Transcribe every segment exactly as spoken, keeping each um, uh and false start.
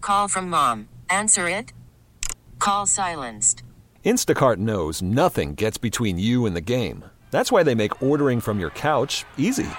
Call from mom. Answer it. Call silenced. Instacart knows nothing gets between you and the game. That's why they make ordering from your couch easy.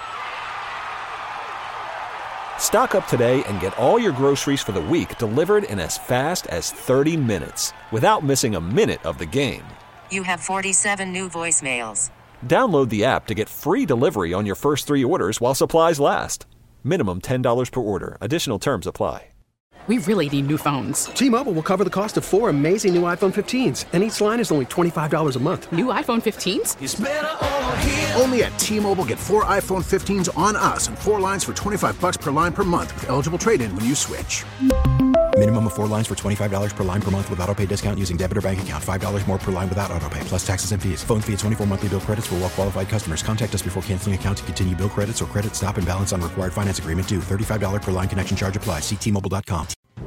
Stock up today and get all your groceries for the week delivered in as fast as thirty minutes without missing a minute of the game. You have forty-seven new voicemails. Download the app to get free delivery on your first three orders while supplies last. Minimum ten dollars per order. Additional terms apply. We really need new phones. T-Mobile will cover the cost of four amazing new iPhone fifteens, and each line is only twenty-five dollars a month. New iPhone fifteens? It's better over here. Only at T-Mobile, get four iPhone fifteens on us and four lines for twenty-five bucks per line per month with eligible trade-in when you switch. Minimum of four lines for twenty-five dollars per line per month with autopay discount using debit or bank account. five dollars more per line without autopay, plus taxes and fees. Phone fee at twenty-four monthly bill credits for well-qualified customers. Contact us before canceling account to continue bill credits or credit stop and balance on required finance agreement due. thirty-five dollars per line connection charge applies. See T Mobile dot com.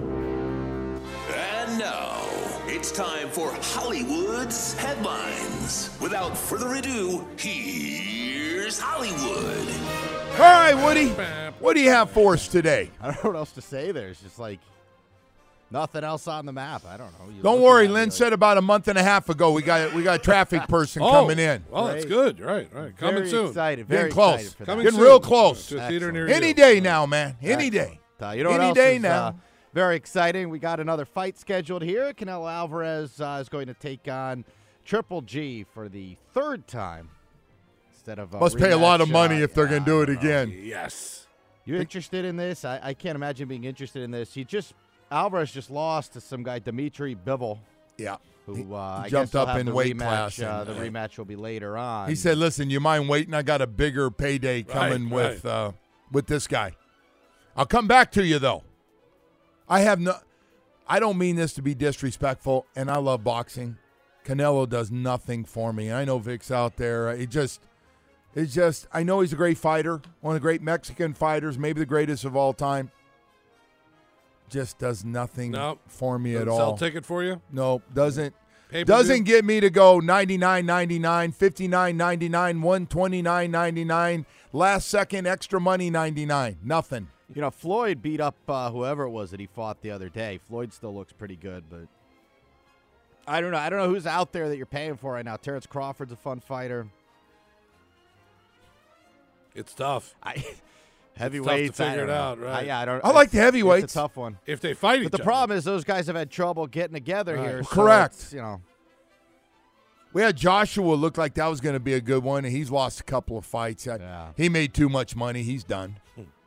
And now, it's time for Hollywood's Headlines. Without further ado, here's Hollywood. All right, Woody, what do you have for us today? I don't know what else to say. There's just like nothing else on the map. I don't know. You're Don't looking worry, at me Lynn like- said about a month and a half ago we got we got a traffic person Oh, coming in. Well, that's Great. good. Right, right. Coming Very soon. excited. Very Getting close. excited for Coming that. Getting soon. real close. To a theater near Any you. day now, man. Any day. Uh, you know what Any else day is, now. Uh, very exciting. We got another fight scheduled here. Canelo Alvarez uh, is going to take on Triple G for the third time instead of a Must pay a lot of rematch, money uh, if they're yeah, going to do it I don't know. again. Yes. You interested in this? I, I can't imagine being interested in this. He just Alvarez just lost to some guy, Dimitri Bivol, Yeah. who uh, I jumped guess he'll up have in the weight rematch, class Uh, and, the uh, rematch will be later on. He said, "Listen, you mind waiting? I got a bigger payday coming Right, with uh, with this guy. I'll come back to you though. I have no. I don't mean this to be disrespectful, and I love boxing. Canelo does nothing for me. I know Vic's out there. He just, it's just. I know he's a great fighter, one of the great Mexican fighters, maybe the greatest of all time. Just does nothing Nope. for me at Doesn't all. sell ticket for you? No, doesn't. Pay-per-view? Doesn't get me to go ninety-nine ninety-nine, fifty-nine ninety-nine, one twenty-nine ninety-nine, last second extra money ninety-nine. Nothing. You know, Floyd beat up uh, whoever it was that he fought the other day. Floyd still looks pretty good, but I don't know. I don't know who's out there that you're paying for right now. Terrence Crawford's a fun fighter. It's tough. I heavyweights. figure I don't it know. out, right. I, yeah, I don't. I like the it's- heavyweights. It's a tough one. If they fight each But the other. problem is those guys have had trouble getting together Right. here. so Correct. it's, You know, We had Joshua look like that was going to be a good one, and he's lost a couple of fights. I- Yeah. He made too much money. He's done.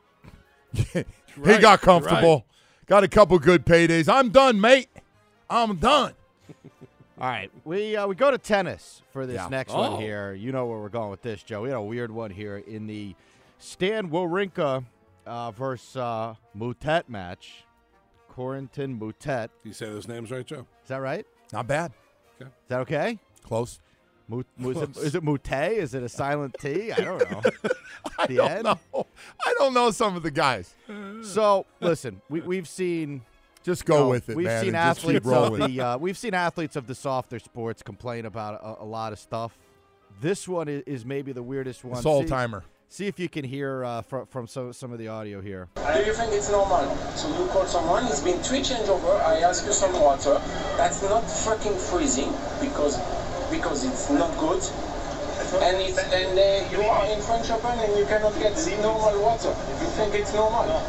he Right, got comfortable. Got a couple good paydays. I'm done, mate. I'm done. all right, we uh, we go to tennis for this Yeah. next Oh. one here. You know where we're going with this, Joe. We had a weird one here in the Stan Wawrinka uh, versus uh, Moutet match. Corentin Moutet. You say those names right, Joe? Is that right? Not bad. Is that okay? Close. Mu- mu- is, it, is it Moutet? Is it a silent T? I don't know. I The don't end? know. I don't know some of the guys. So listen, we we've seen. Just go you know, with it, we've man. Seen and just keep athletes rolling. of the uh, we've seen athletes of the softer sports complain about a, a lot of stuff. This one is, is maybe the weirdest one. It's all See- timer. See if you can hear uh, from from some some of the audio here. Do you think it's normal? So you call someone, it's been three changeover, I ask you some water. That's not fucking freezing because because it's not good. And it's and uh, you are in French Open and you cannot get normal water. You think it's normal?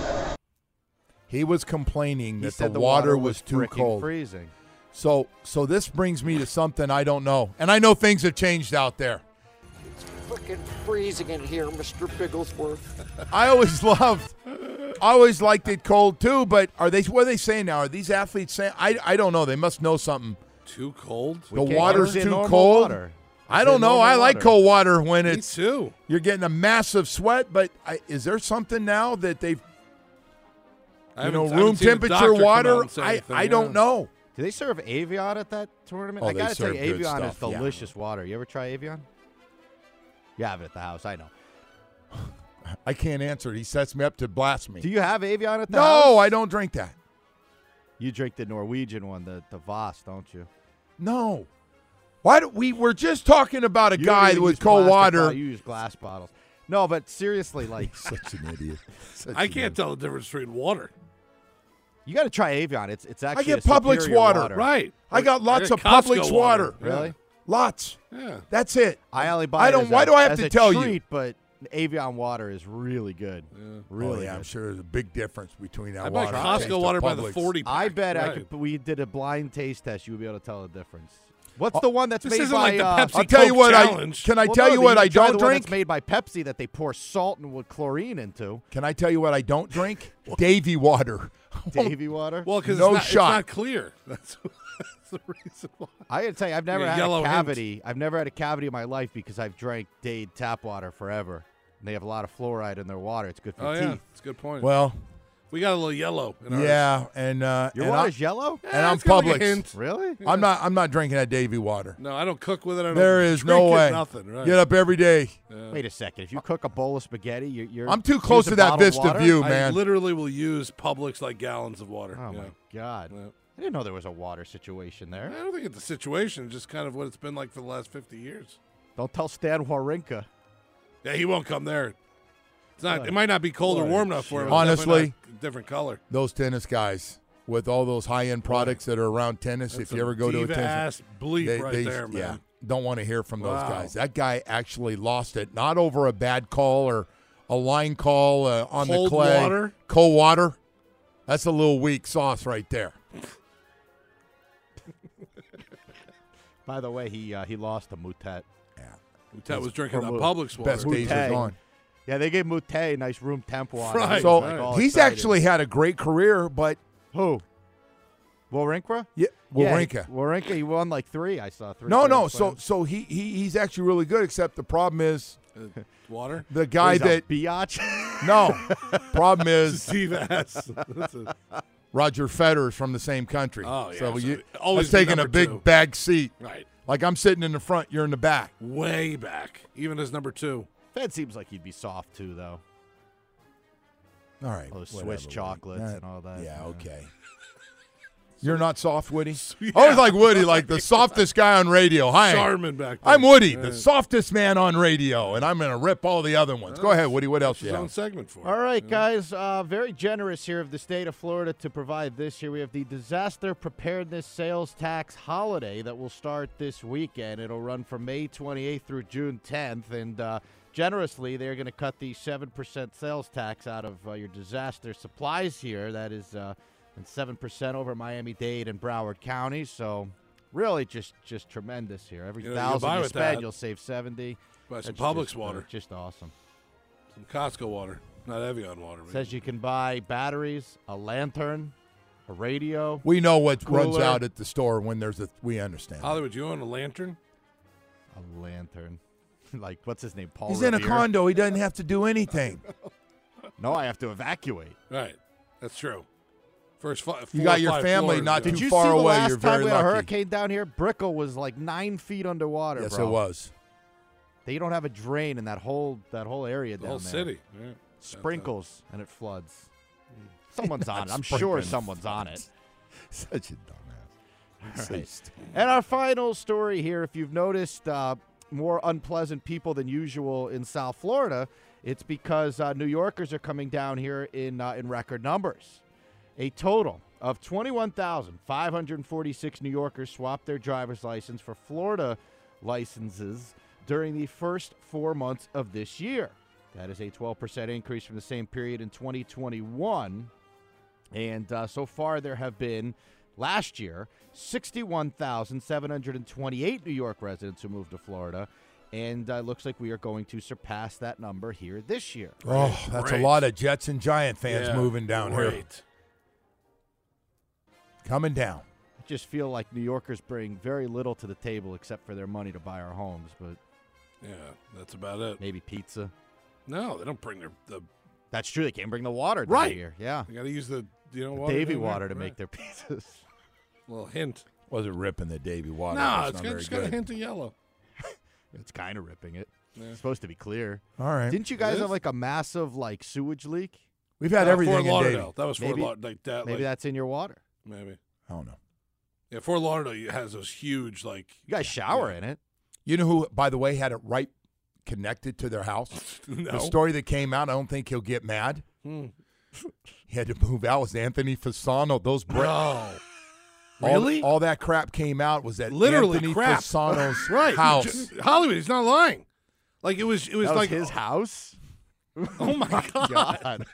He was complaining He that said the, water, was, too frickin' cold. freezing. So, so this brings me to something I don't know, and I know things have changed out there. Freaking freezing in here, Mister Bigglesworth. I always loved, I always liked it cold too. But are they? What are they saying now? Are these athletes saying? I I don't know. They must know something. Too cold? The can't water's use too normal cold. water. I It's don't in know. normal I like water. cold water when Me it's too. you're getting a massive sweat. But I, is there something now that they've I you know haven't- I haven't room seen a temperature doctor come out water? and say I anything, I yeah. don't know. Do they serve Avion at that tournament? Oh, I they gotta tell serve you, good Avion stuff, is yeah. delicious water. You ever try Avion? You have it at the house. I know. I can't answer it. He sets me up to blast me. Do you have Avion at the no, house? I don't drink that. You drink the Norwegian one, the the Voss, don't you? No. Why do we were just talking about a You guy don't with use cold plastic water. bottle- You use glass bottles. No, but seriously, like Such an idiot. Such I an can't idiot. tell the difference between water. You got to try Evian. It's it's I actually get a Publix superior water. Right. I got lots I of got Publix Costco water. water. Really? Lots. Yeah. That's it. I only buy I it don't. as Why a- do I have as to a tell treat, you? But Evian water is really good. Really oh, yeah, good. I'm sure there's a big difference between that I buy water. and Costco taste of water by the Publix. forty pack. I bet I Right. could. We did a blind taste test. You would be able to tell the difference. What's the one that's This made isn't by? like the uh, Pepsi I'll tell you Coke what. challenge. I can I well, tell no, you what you I try don't the one drink. that's made by Pepsi that they pour salt and with chlorine into. Can I tell you what I don't drink? Davy water. Davy water. Well, because No it's, not- it's shot. not clear. That's, that's the reason why. I gotta tell you, I've never Yeah, had yellow a hint. cavity. I've never had a cavity in my life because I've drank Dade tap water forever. And they have a lot of fluoride in their water. It's good for Oh, teeth. yeah. That's a good point. Well, we got a little yellow in ours. yeah, and uh, Your and water's I'm, yellow? and Yeah, I'm it's got like a Publix. hint. Really? I'm not. I'm not drinking that Davy water. No, I don't cook with it. I don't There is drink no it, way. Nothing. Right. Get up every day. Yeah. Wait a second. If you cook a bowl of spaghetti, you're. you're I'm too close using to that bottled Vista water? View, I man. literally will use Publix like gallons of water. Oh yeah. my god! Yeah. I didn't know there was a water situation there. I don't think it's a situation. Just kind of what it's been like for the last fifty years. Don't tell Stan Wawrinka. Yeah, he won't come there. It's not. What It might not be cold or what a warm enough for him. shit. It's definitely Honestly, not a different color. Those tennis guys with all those high-end products that are around tennis. That's if you a ever go to a diva tennis, ass bleep they, right they- there, man. Yeah, don't want to hear from those Wow. guys. That guy actually lost it, not over a bad call or a line call uh, on Cold the clay. water? Cold water. That's a little weak sauce right there. By the way, he uh, he lost to Mutet. That was drinking that From Publix water. Best days are Mutet. gone. Yeah, they gave Mutet nice room temp water. Right. He was, So like, all he's excited. actually had a great career, but who? Wawrinka? yeah, Yeah, he- Wawrinka. Wawrinka, he won like three. I saw three. No, no. Grand So Slams. so he, he he's actually really good. Except the problem is Uh, water. the guy He's a that biatch. no. Problem is Diva ass. That's a- Roger Federer's from the same country. Oh, yeah, So, so you always that's be taking a number big two. bag seat. right. Like I'm sitting in the front, you're in the back. Way back. Even as number two. Fed seems like he'd be soft too, though. All right. Those whatever, Swiss Woody. chocolates That- and all that. Yeah, Yeah. okay. You're not soft, Woody? Yeah. I always like Woody, like the softest guy on radio. Hi. Charmin back there. I'm Woody, Yeah. the softest man on radio, and I'm going to rip all the other ones. Go ahead, Woody. What else His you own have? segment for. All it. right, Yeah. guys. Uh, very generous here of the state of Florida to provide this year. We have the Disaster Preparedness Sales Tax Holiday that will start this weekend. It'll run from May twenty-eighth through June tenth. And uh, generously, they're going to cut the seven percent sales tax out of uh, your disaster supplies here. That is uh, and seven percent over Miami-Dade and Broward counties. So really just just tremendous here. Every You know, you thousand buy you with spend, that. you'll save seventy. Buy some That's Publix just, uh, water. just awesome. Some Costco water. Not Evian water. man. Says you can buy batteries, a lantern, a radio. We know what runs Cooler. out at the store when there's a. We understand. Hollywood, you own a lantern? A lantern. Like, what's his name? Paul He's in a Revere? condo. He doesn't have to do anything. No, I have to evacuate. Right. That's true. First fi- You four got or your five family floors, not yeah. Did too you far see the away. last You're time very we had a lucky. hurricane down here? Brickell was like nine feet underwater, Yes, bro. it was. They don't have a drain in that whole that whole area The down whole there. city. Yeah. Sprinkles, and it floods. Someone's on it. I'm Sprinkling sure someone's on it. Such a dumbass. All So right. stupid. And our final story here, if you've noticed uh, more unpleasant people than usual in South Florida, it's because uh, New Yorkers are coming down here in uh, in record numbers. A total of twenty-one thousand five hundred forty-six New Yorkers swapped their driver's license for Florida licenses during the first four months of this year. That is a twelve percent increase from the same period in twenty twenty-one. And uh, so far there have been, last year, sixty-one thousand seven hundred twenty-eight New York residents who moved to Florida. And uh, looks like we are going to surpass that number here this year. Oh, that's Great. a lot of Jets and Giant fans Yeah, moving down here. great. Coming down. I just feel like New Yorkers bring very little to the table except for their money to buy our homes, but Yeah, that's about it. maybe pizza. No, they don't bring their the. That's true. They can't bring the water down Right. here. Yeah. They got to use the you know The water Davy down there. water to Right. make their pizzas. Little hint. Wasn't ripping the Davy water. No, That's it's not got, very just got a good. hint of yellow. It's kind of ripping it. Yeah. It's supposed to be clear. All right. Didn't you guys is? have like a massive like sewage leak? We've had Uh, everything Fort in Lauderdale. Davy. That was Fort Maybe- Lauderdale. Like that. Maybe like, that's in your water. maybe. I don't know. Yeah, Fort Lauderdale has those huge like. You guys shower yeah. in it. You know who, by the way, had it right connected to their house? No. The story that came out, I don't think he'll get mad. Hmm. he had to move out. It was Anthony Fasano. Those bre- No. all, Really? all that crap came out was at Literally Anthony crap. Fasano's right. house. Hollywood, he's not lying. Like it was it was That was like his house? Oh my god.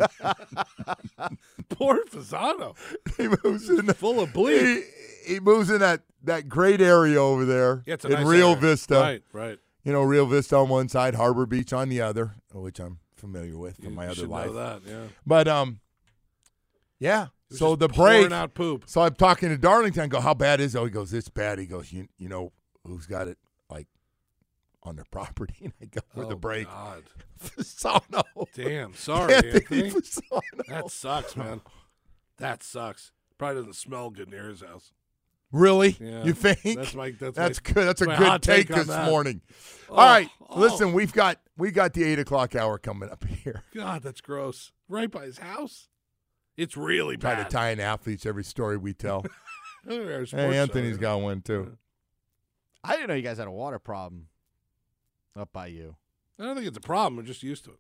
Poor Fasano. He moves in full of bleed. He, he moves in that, that great area over there Yeah, it's a in nice Rio area. Vista. Right, right. You know, Rio Vista on one side, Harbor Beach on the other, which I'm familiar with from You- my you other should know life. that, yeah. But um, yeah. was So just the pouring break. out poop. So I'm talking to Darlington. I go, how bad is it? Oh, he goes, it's bad. He goes, you you know who's got it like on their property? And I go, for Oh, the break. God. Fasano. Damn, sorry, Anthony Anthony. Fasano. That sucks, man. That sucks. Probably doesn't smell good near his house. Really? Yeah. You think? That's my that's, That's my, good. That's a my good hot take, on this that. morning. Oh, All right, oh. listen, we've got we got the eight o'clock hour coming up here. God, that's gross. Right by his house. It's really Try bad. to tie in athletes every story we tell. Our sports Hey, Anthony's show. got one too. I didn't know you guys had a water problem up by you. I don't think it's a problem. We're just used to it.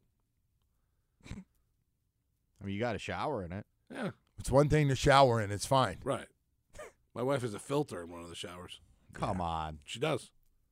I mean, you got a shower in it. Yeah, It's one thing to shower in. It's fine. right. My wife has a filter in one of the showers. Come on. She does.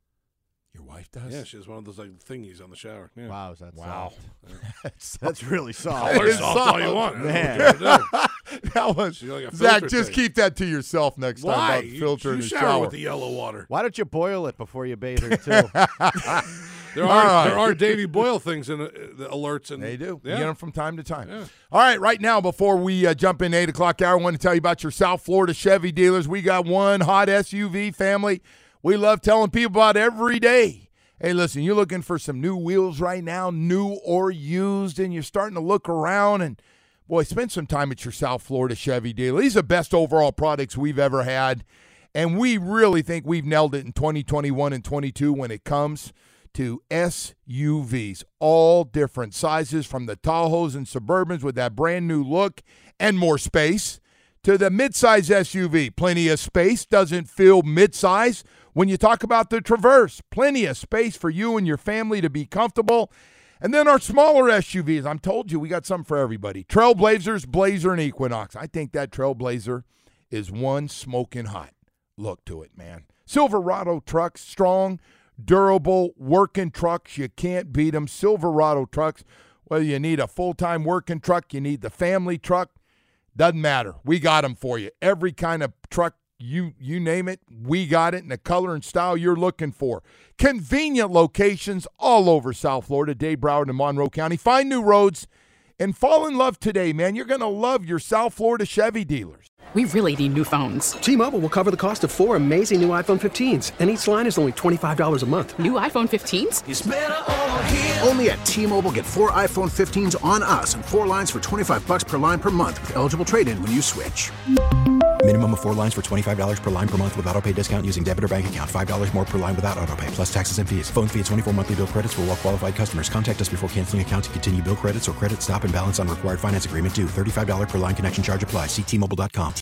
Your wife does? Yeah, she has one of those like thingies on the shower. Yeah. Wow, is that Wow. soft? That's, That's really soft. Call her It's soft all you want. Man. I don't know what you're gonna that was She's like a Zach. filter Just thing. keep that to yourself next do. time Why? about filter you, in you the shower, shower. with the yellow water. Why don't you boil it before you bathe her, too? There are All right. there are Davy Boyle things in uh, the alerts and They do. Yeah. You get them from time to time. Yeah. All right, right now, before we uh, jump in eight o'clock hour, I want to tell you about your South Florida Chevy dealers. We got one hot S U V family we love telling people about every day. Hey, listen, you're looking for some new wheels right now, new or used, and you're starting to look around and, boy, spend some time at your South Florida Chevy dealer. These are the best overall products we've ever had, and we really think we've nailed it in twenty twenty-one and twenty-two when it comes to S U Vs, all different sizes, from the Tahoes and Suburbans with that brand new look and more space, to the midsize S U V. Plenty of space, doesn't feel midsize. When you talk about the Traverse, plenty of space for you and your family to be comfortable. And then our smaller S U Vs. I'm told you, we got something for everybody. Trailblazers, Blazer, and Equinox. I think that Trailblazer is one smoking hot look to it, man. Silverado trucks, strong, durable, working trucks. You can't beat them. Silverado trucks, whether you need a full-time working truck, you need the family truck, doesn't matter. We got them for you. Every kind of truck, you you name it, we got it in the color and style you're looking for. Convenient locations all over South Florida, Dade, Broward, and Monroe County. Find new roads and fall in love today, man. You're going to love your South Florida Chevy dealers. We really need new phones. T-Mobile will cover the cost of four amazing new iPhone fifteens, and each line is only twenty-five dollars a month. New iPhone fifteens? It's better over here. Only at T-Mobile, get four iPhone fifteens on us and four lines for twenty-five bucks per line per month with eligible trade-in when you switch. Minimum of four lines for twenty-five dollars per line per month with autopay discount using debit or bank account. five dollars more per line without autopay, plus taxes and fees. Phone fee at twenty-four monthly bill credits for well-qualified customers. Contact us before canceling account to continue bill credits or credit stop and balance on required finance agreement due. thirty-five dollars per line connection charge applies. See T Mobile dot com.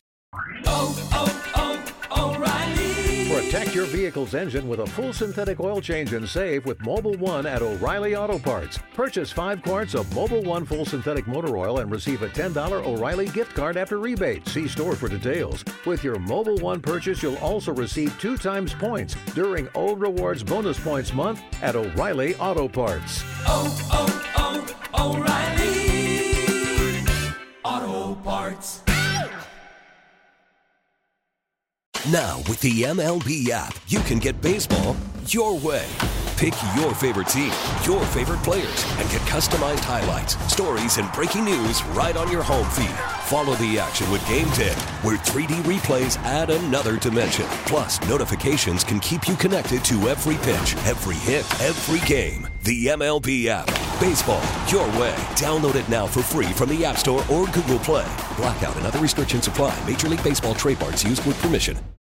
Oh, oh, oh, O'Reilly. Protect your vehicle's engine with a full synthetic oil change and save with Mobile One at O'Reilly Auto Parts. Purchase five quarts of Mobile One full synthetic motor oil and receive a ten dollars O'Reilly gift card after rebate. See store for details. With your Mobile One purchase, you'll also receive two times points during O Rewards Bonus Points Month at O'Reilly Auto Parts. Oh, oh, oh, O'Reilly. Auto Parts. Now, with the M L B app, you can get baseball your way. Pick your favorite team, your favorite players, and get customized highlights, stories, and breaking news right on your home feed. Follow the action with Game ten, where three D replays add another dimension. Plus, notifications can keep you connected to every pitch, every hit, every game. The M L B app. Baseball your way. Download it now for free from the App Store or Google Play. Blackout and other restrictions apply. Major League Baseball trademarks used with permission.